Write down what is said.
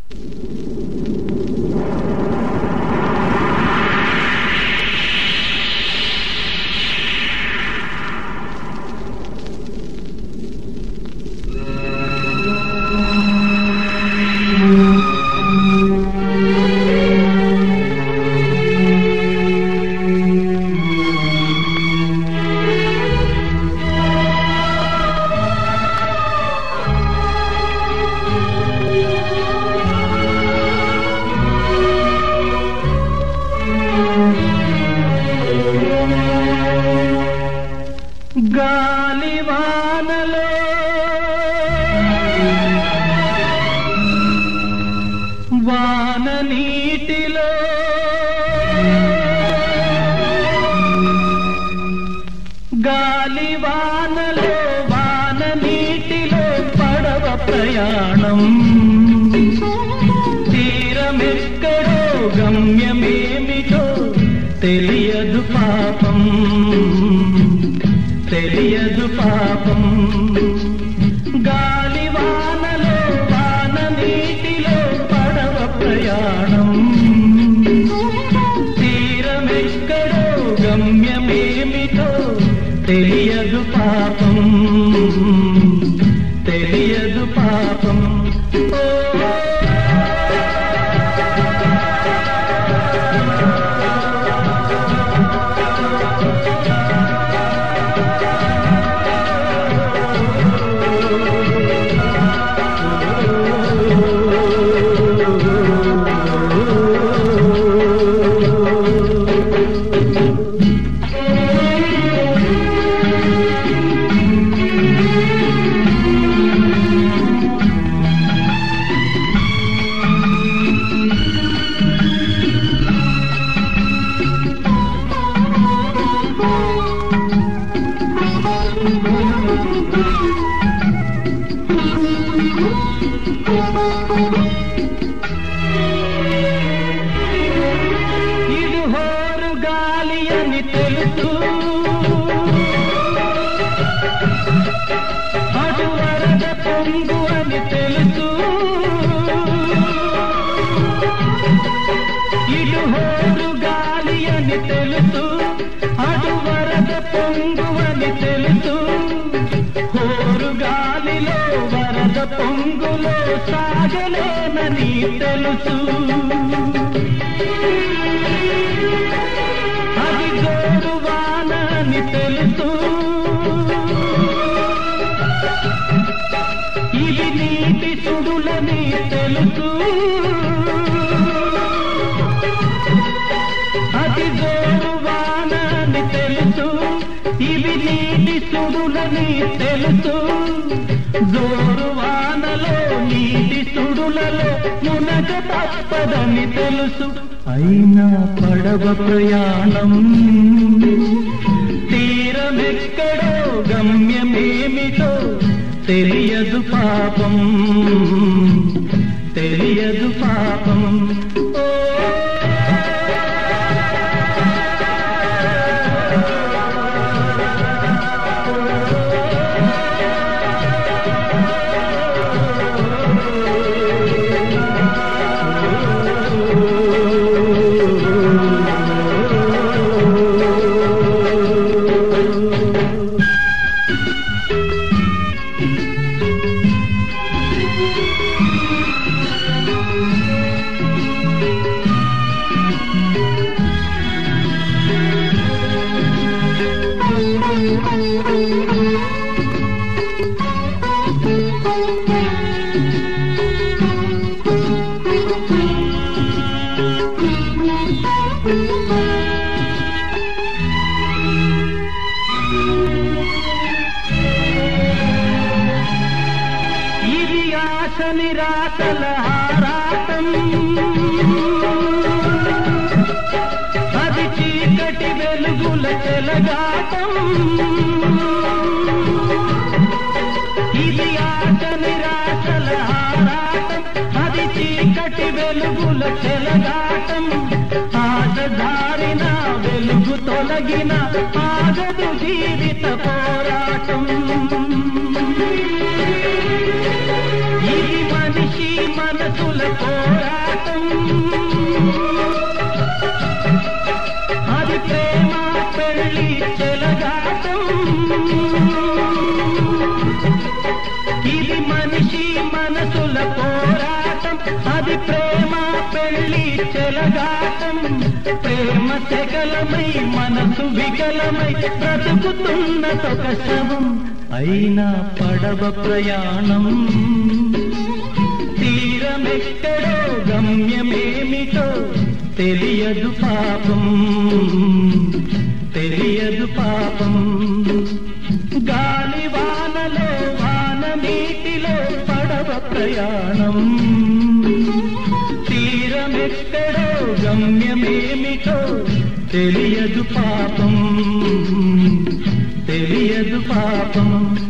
గాలివానలో వాన నీటిలో గాలివానలో వాన నీటిలో పడవ ప్రయాణం తీరమెక్కడో గమ్యమేమిటో తెలియదు పాపం తెలియదు పాపం గాలివానలో వాన నీటిలో పడవ ప్రయాణం తీరమెక్కడో గమ్యమేమిటో తెలియదు పాపం తెలియదు పాపం ఇది హోరు గాలి అని తెలుసు అటు వరద పొంగు అని తెలుసు ఇటు హోరు గాలి అని తెలుసు అటు వరద పొంగు అని తెలుసు హోరు గాలిలో వరద పొంగులో సాగలేనని తెలుసు అది గోడు వాన అని తెలుసు ఇది నీటి సుడులని తెలుసు అది గోడు వాన అని తెలుసు ఇవి నీటి సుడులని తెలుసు జోరు వానలో నీటి సుడులలో మునగ తప్పదని తెలుసు అయినా పడవ ప్రయాణం తీరమెక్కడో గమ్యమేమిటో తెలియదు పాపం తెలియదు పాపం ఇది ఆశ నిరాశల ఆరాటం అది చీకటి వెలుగుల చెలగాటం ఇది ఆశ నిరాశల ఆరాటం అది చీకటి వెలుగుల చెలగాటం ఆశ దారిన వెలుగు తొలగిన ఆగదు జీవిత పోరాటం ఇది మనిషి మనసుల మనసుల పోరాటం, అది ప్రేమ పెళ్లి చెలగాటం. ప్రేమ శకలమై మనసు వికలమై బ్రతుకుతున్నదొక శవం. అయినా పడవ ప్రయాణం, తీరమెక్కడో గమ్యమేమిటో తెలియదు పాపం, తెలియదు పాపం. గాలి వానలో వాన నీటిలో పడవ ప్రయాణం, తీరమెక్కడో గమ్యమేమిటో తెలియదు పాపం, తెలియదు పాపం.